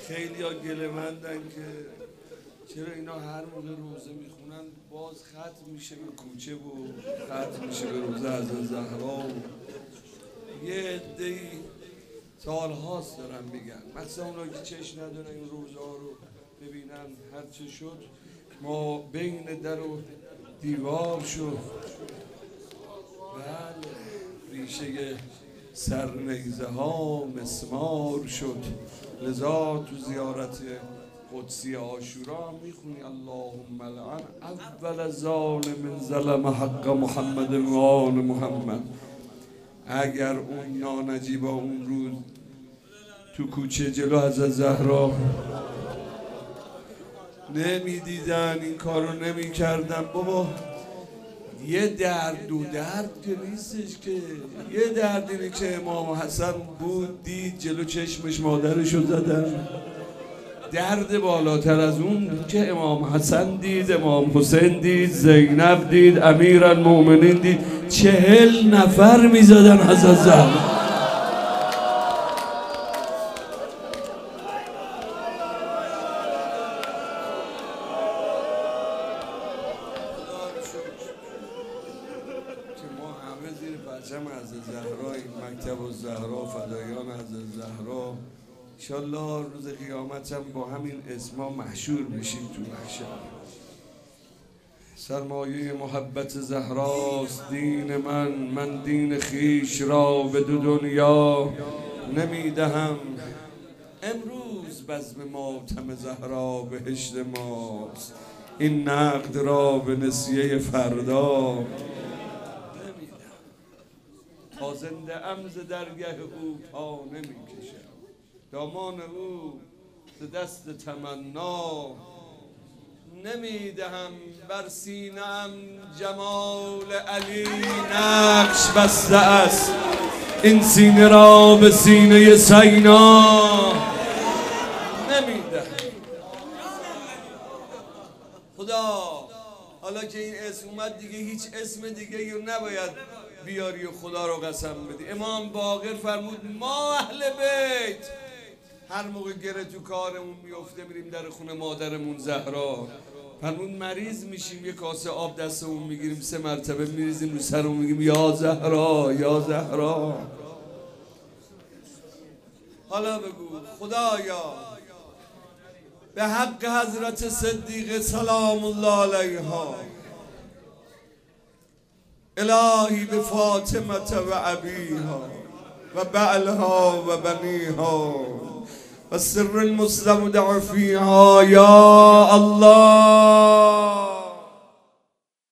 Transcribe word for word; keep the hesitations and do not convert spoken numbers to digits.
خیلی ها گله‌مندن که چرا اینا هر موقع روزه میخونن باز ختم میشه به کوچه و ختم میشه به روزه از زهرا و یه عده‌ای سالهاست دارن میگن، مثلا اونا که چشم ندارن این روزه ها رو ببینن، هرچه شد ما بین در و دیوار شد. بله ریشه سرنیزه ها مسمار شد، لذا تو زیارت قدسی عاشورا میخونی اللهم لعن اول ظالم ظلم حق محمد و آل محمد. اگر اون نانجیبا اون روز تو کوچه جلو از زهرا نمیدیدن این کارو نمیکردن، بابا یه درد دو درد که نیستش که، یه درد اینه که امام حسن بود دید جلو چشمش مادرشو زدن، درد بالاتر از اون که امام حسن دید، امام حسین دید، زینب دید، امیرالمومنین دید، چهل نفر میزدن حضرت زهرا. پرچم حضرت زهرا، این مکتب الزهرا، فدایان حضرت زهرا، انشالله روز قیامت هم با همین اسما محشور بشیم تو محشر. سرمایه محبت زهراست دین من، من دین خیش را به دو دنیا نمیدهم. امروز بزم ماتم زهرا بهشت ماست، این نقد را به نسیه فردا تا زنده ام ز درگه او پا نمیکشم، دامان او ز دست تمنا نمیدهم. بر سینه‌ام جمال علی نقش بسته است، این سینه را به سینه سینا نمیدهم. خدا حالا که این اسم اومد دیگه هیچ اسم دیگه رو نباید بیاری و خدا رو قسم بدی. امام باقر فرمود ما اهل بیت هر موقع گره تو کارمون میفته میریم در خونه مادرمون زهرا، فرمود مریض میشیم یه کاسه آب دستمون میگیریم سه مرتبه میریزیم رو سرمون میگیم یا زهرا یا زهرا. حالا بگو خدایا به حق حضرت صدیقه سلام الله علیها، الهی به فاطمه و ابیها و بعلها و بنیها و سر المستودع فیها یا الله